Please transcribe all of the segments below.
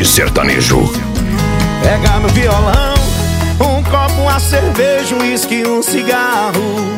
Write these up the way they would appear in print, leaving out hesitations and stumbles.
20 sertanejo. Pega meu violão, um copo, uma cerveja, um uísque, um cigarro.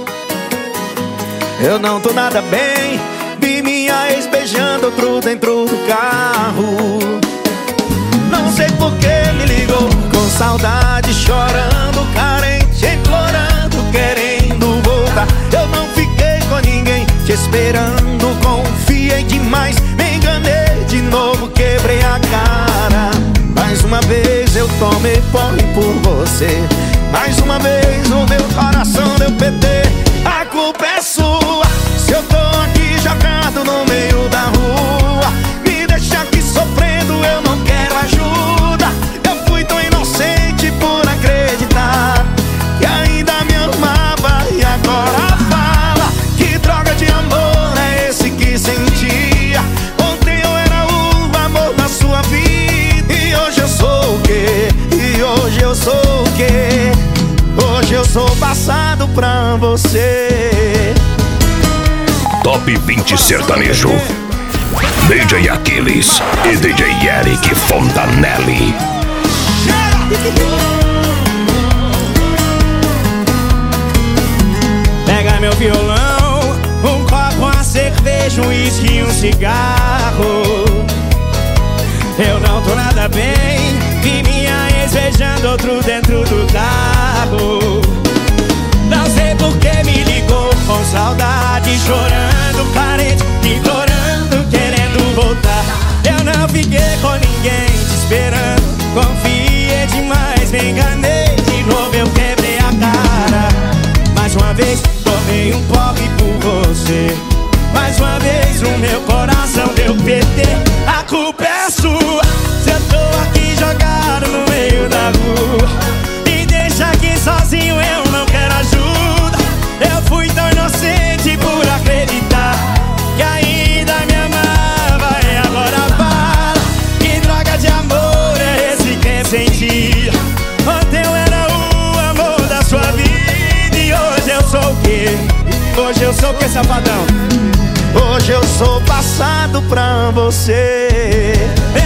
Eu não tô nada bem, vi minha ex beijando outro dentro do carro. Não sei por que me ligou, com saudade, chorando, carente, implorando, querendo voltar. Eu não fiquei com ninguém, te esperando, confiei demais, me enganei de novo, quebrei a cara. Mais uma vez eu tomei porre por você, mais uma vez o meu coração deu PT. A culpa é sua, se eu tô aqui jogado no meio da rua. Me deixa aqui sofrendo, eu não quero ajuda. Eu fui tão inocente por acreditar que ainda me amava, e agora fala que droga de amor é esse que sentia. Ontem eu era o amor da sua vida, e hoje eu sou o quê? E hoje eu sou o quê? Hoje eu sou passado pra você. Top 20 sertanejo. DJ Aquiles e DJ Eric Fontanelli. Pega meu violão, um copo, uma cerveja, um uísque e um cigarro. Eu não tô nada bem, vi minha ex beijando outro dentro do carro. Não sei por que me ligou, com saudade, chorando, carente, implorando, querendo voltar. Eu não fiquei com ninguém, te esperando, confiei demais, me enganei de novo, eu quebrei a cara. Mais uma vez tomei um porre por você, mais uma vez o meu coração deu PT. A culpa é sua, se eu tô aqui jogado no meio da rua. Me deixa aqui sozinho, eu não quero ajuda. Eu fui tão inocente por acreditar que ainda me amava, e agora fala que droga de amor é esse que sentia. Ontem eu era o amor da sua vida, e hoje eu sou o quê? Hoje eu sou o quê, safadão? Hoje eu sou passado pra você.